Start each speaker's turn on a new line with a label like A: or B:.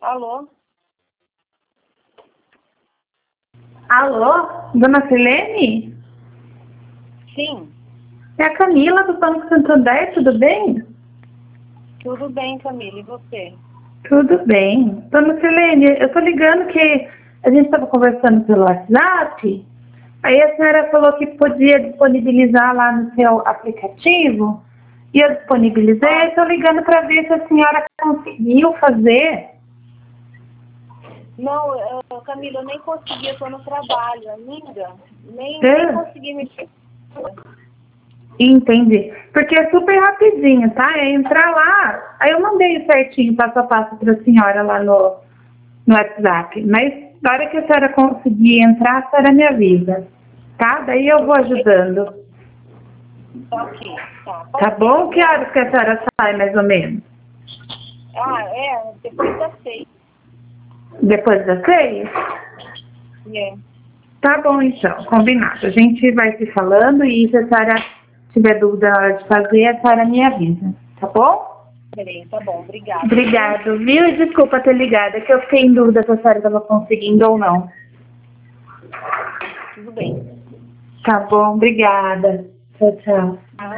A: Alô?
B: Alô, dona Silene?
A: Sim,
B: É a Camila do Banco Santander, tudo bem?
A: tudo bem, Camila, e você?
B: Tudo bem. Dona Silene, eu tô ligando que a gente estava conversando pelo WhatsApp, aí a senhora falou que podia disponibilizar lá no seu aplicativo, e eu disponibilizei, eu tô ligando para ver se a senhora conseguiu fazer.
A: Não, Camila, eu nem consegui, eu tô no trabalho ainda, nem consegui me...
B: Entendi. Porque é super rapidinho, tá? É entrar lá. Aí eu mandei certinho, passo a passo para a senhora lá no WhatsApp. Mas na hora que a senhora conseguir entrar, a senhora me avisa. Tá? Daí eu vou ajudando.
A: Ok, tá.
B: Tá bom? Que horas que a senhora sai, mais ou menos?
A: Depois das 6.
B: Depois das 6?
A: É.
B: Tá bom, então. Combinado. A gente vai se falando e se a senhora tiver dúvida na hora de fazer, a senhora me avisa. Tá bom?
A: Beleza, tá bom, obrigada.
B: Obrigado, viu? E desculpa ter ligado, é que eu fiquei em dúvida se a senhora estava conseguindo ou não.
A: Tudo bem.
B: Tá bom, obrigada. Tchau, tchau.